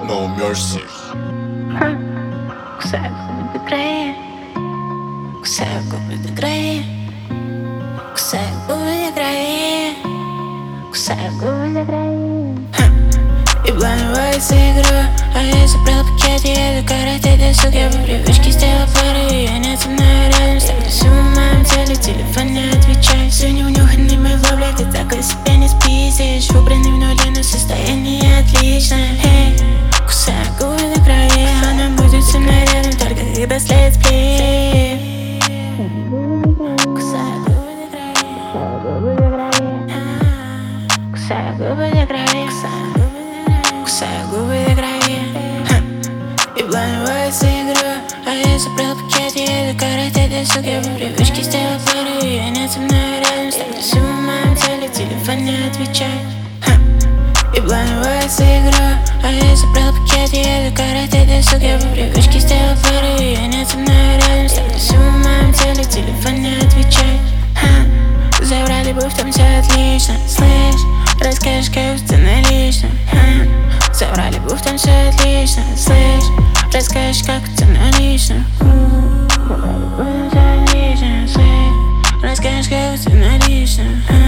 no mercy. Кусаю губы до края, кусаю губы до края, кусаю губы до края, кусаю губы до края. И планировается игра, а я забрал пакет, и еду карате до суки. По привычке сделал пары, и я не темная рядом. Ставлю сумму в моем теле, телефон не отвечает. Сегодня унюханный мой влог, ты так из себя не спиздишь. Убранный в нуле, но состояние отличное. Кусаю губы до края, она будет со мной рядом, только когда след сплив. Кусаю губы до края, кусаю губы до края, кусаю губы до края. И планировается игра, а я забрал пакет, и еду карате до суки. По привычке сделал пары, и я не со мной рядом. Ставлю сумму в моем теле, телефон не отвечает. И планировается игра, а я забрал пакет, и еду карате до суки. По привычке сделал пары, и я не со мной рядом. Ставлю сумму в моем теле, телефон не отвечает. Забрали бы в том все отлично, слышь, расскажешь, как ты налично. Забрали бы в том все отлично, слышь, расскажешь, как ты налично. Забрали бы в том все отлично, слышь, расскажешь, как ты налично.